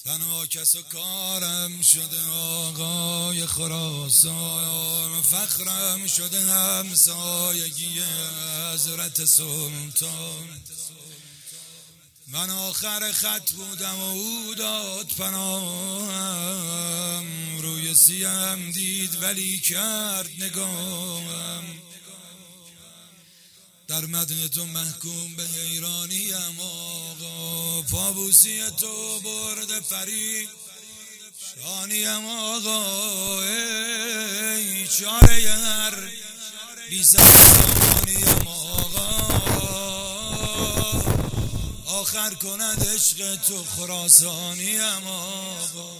تنها کس و کارم شده آقای خراسان، فخرم شده همسایگی حضرت سلطان. من آخر خط بودم و او داد پناهم، روی سیم دید ولی کرد نگاهم. در مدن تو محکوم به حیرانیم آقا، پابوسی تو برده پری شانیم آقا. ای چاره هر بی سرمانیم آقا، آخر کند عشق تو خراسانیم آقا.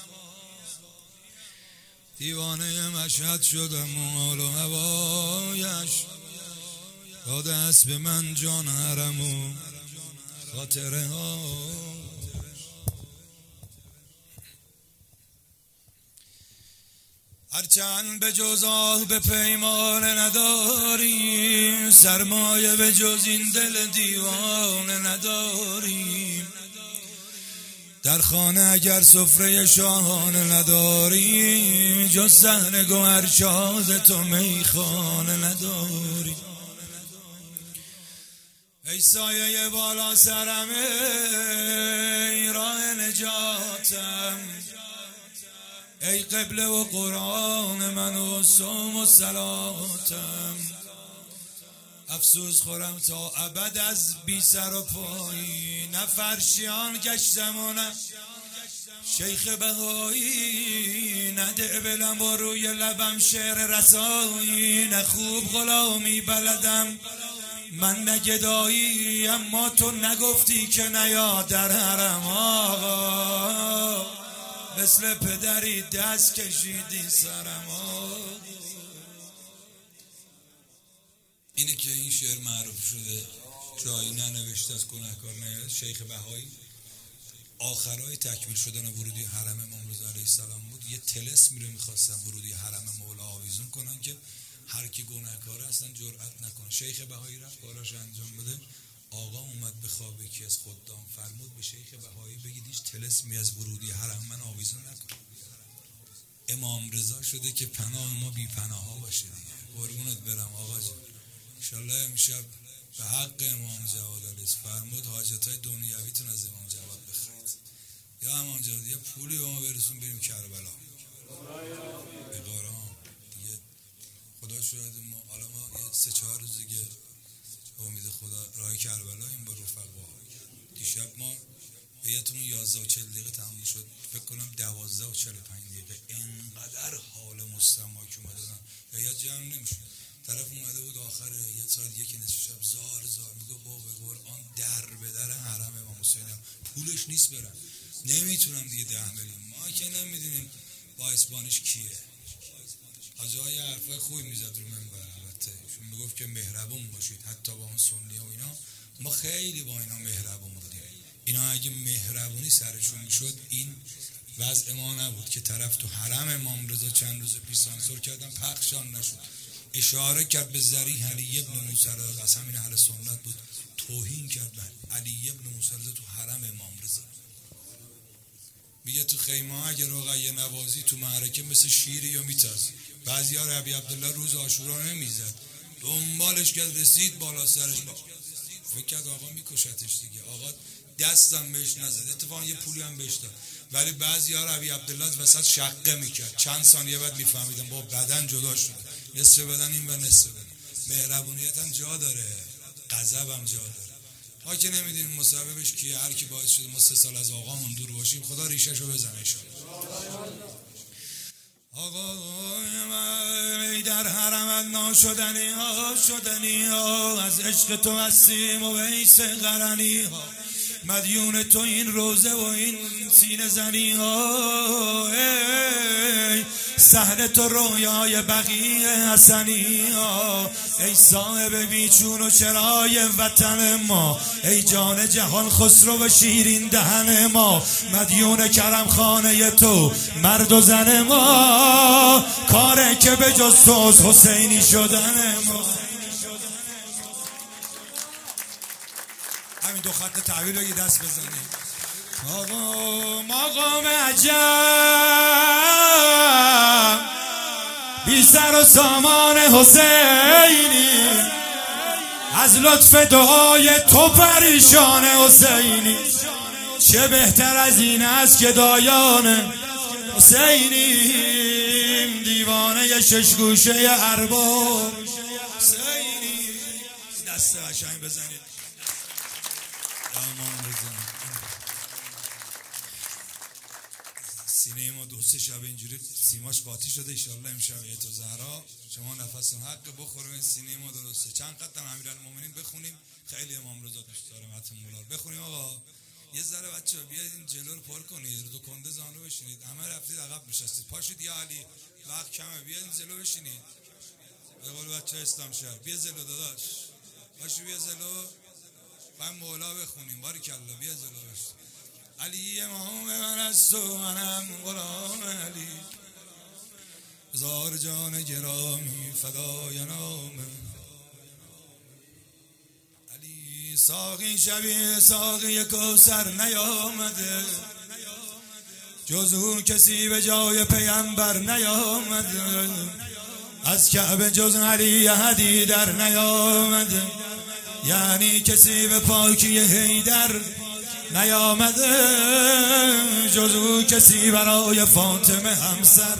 دیوانه مشهد شدم و حال و هوایش داده است به من جان حرم و خاطره ها. هرچند به جز آه به پیمان نداریم، سرمایه به جز این دل دیوانه نداریم. در خانه اگر سفره شاهانه نداریم، جز صحن گوهرشاد تو میخانه نداریم. ای سایه بالا سرم، ای راه نجاتم، ای قبله و قرآن من و صوم و صلاتم. افسوس خورم تا ابد از بی سر و پایی، نه فرشیان گشتم و نه شیخ بهایی، نه دعبلم و روی لبم شعر رسایی، نه خوب غلامی بلدم من نگدایی. اما تو نگفتی که نیا در حرم آقا، مثل پدری دست کشیدی سرم آقا. اینه که این شعر معروف شده، جایی ننوشته از گناهکار نیاد. شیخ بهایی آخرای تکمیل شدن ورودی حرم امام رضا علیه السلام بود. یه طلسم میره میخواستن ورودی حرم مولا آویزون کنن که هر کی گناهکاره اصلا جرأت نکنه. شیخ بهایی رفت کاراش انجام بده. آقا اومد به خواب یکی از خدام، فرمود به شیخ بهایی بگید هیچ طلسمی از ورودی حرم من آویزون نکن. امام رضا شده که پناه ما بی پناه ها باشه دیگه. قربونت برم آقا جان. انشالله امشب به حق امام جواد علیه فرمود حاجتای دنیویتون از امام جواد بخرید. یا امام جواد یه پولی به ما برسون بریم کربلا به قرآن دیگه. خدا شاید ما حالا ما 3-4 روز دیگه امید خدا راه کربلا این با رفقا. دیشب ما بیاتمون 11:40 تموم شد، فکر کنم 12:45. انقدر حال مستما که اومدن بیات جمع نمیشد. طرف اومده بود آخر یه ساعت یکی نصف شب زار میگه با به قرآن در به در حرم امام حسینم پولش نیست برم، نمیتونم دیگه 10 میلیون. ما که نمیدونیم با اسپانیش کیه. حاجی های حرفای خوبی میزد رو منبر، البته شون میگفت که مهربون باشید حتی با اون سنی و اینا. ما خیلی با اینا مهربون بودیم. اینا اگه مهربونی سرشون میشد این وضع ما نبود که طرف تو حرم امام رضا چند روز پیش سانسور کردن پخشام نشد. اشاره کرد به ذریح علی ابن موسی رضا، از همین اهل سنت بود، توهین کرد به علی ابن موسی رضا تو حرم امام رضا. میگه تو خیمه ها اگه رقیه نوازی تو معرکه مثل شیری یا میتازی. بعضیا ربیع عبدالله روز عاشورا نمیزد، دنبالش کرد رسید بالا سرش فکر کرد آقا میکشتش دیگه. آقا دستم بهش نزد، اتفاقا یه پولی هم بهش داد، ولی بعضیا ربیع عبدالله وسط شقه میکرد. چند ثانیه بعد میفهمیدن با بدن جدا شد، نصف بدن این و نصف بدن. مهربونیت هم جا داره، غضب هم جا داره. ما که نمیدونیم مسببش کیه. هر کی باعث شده ما 3 سال از آقامون دور باشیم، خدا ریشه‌شو بزنه ان شاءالله. آقا من در حرمت ناشدنی ها از عشق تو هستیم و ویس قرنی ها. مدیون تو این روزه و این سینه زنی ها. ای صحن تو رویای بقیه حسنی ها. ای صاحب بیچون و چرای وطن ما، ای جان جهان خسرو و شیرین دهن ما. مدیون کرم خانه تو مرد و زن ما، کاره که به جز توست حسینی شدن ما. همین 2 خط تحویل رو یه دست بزنید. مقام عجب بی سر و سامان حسینی، از لطف دعای تو پریشان حسینی. چه بهتر از این است که دایان حسینی، دیوانه شش گوشه ارباب حسینی. دست قشنگ بزنید. سینه ما دو سه شب اینجوری سیماش قاطی شده، ایشالله امشب تو زهرا شما نفسون حق بخوریم، سینه ما درسته. چند قطعه امیرالمومنین بخونیم، خیلی امام رضا دوست داره متن مولار بخونیم. آقا یه ذره بچه‌ها بیاید این جلو رو پر کنید، دو کنده زانو بشینید، همه رفتید عقب نشستید، پاشید یا علی وقت کمه، بیاید جلو بشینید. به قول بچه‌ها اسلام شهر بیا جلو داداش، باشو بیا جلو، من مولا بخونیم. باریکالله بیا جلو بشین. علی امام من است و منم غلام علی، هزار جان گرامی فدای نام علی. ساقی شبیه ساقی کوثر نیامده، جز او کسی به جای پیامبر نیامده، از کعبه جز علی احدی در نیامده، یعنی کسی به پاکی حیدر نیامده، جز او کسی برای فاطمه همسر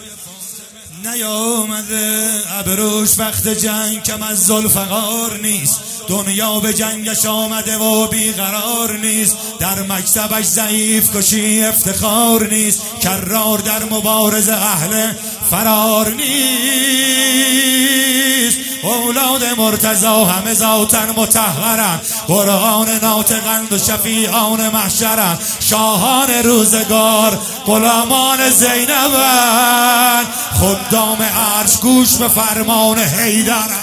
نیامده. ابروش وقت جنگ کم از ذوالفقار نیست، دنیا به جنگش آمده و بیقرار نیست، در مکتبش ضعیف کشی افتخار نیست، کرار در مبارز اهل فرار نیست. اولاد مرتضی همه ذاتن مطهرن، قرآن ناطقند و شفیعان محشرن، شاهان روزگار غلامان زینبن، خدام عرش گوش به فرمان حیدرن،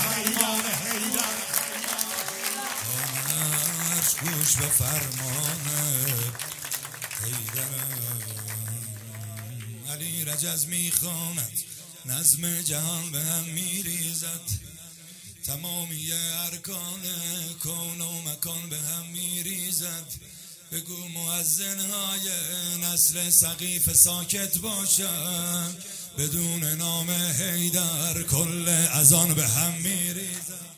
گوش به فرمان حیدرن. علی رجز میخواند نظم جهان به هم میریزد، تمامی ارکان کون و مکان به هم میریزد. بگو مؤذنهای نسل سقیف ساکت باشن، بدون نام حیدر کل اذان به هم میریزد.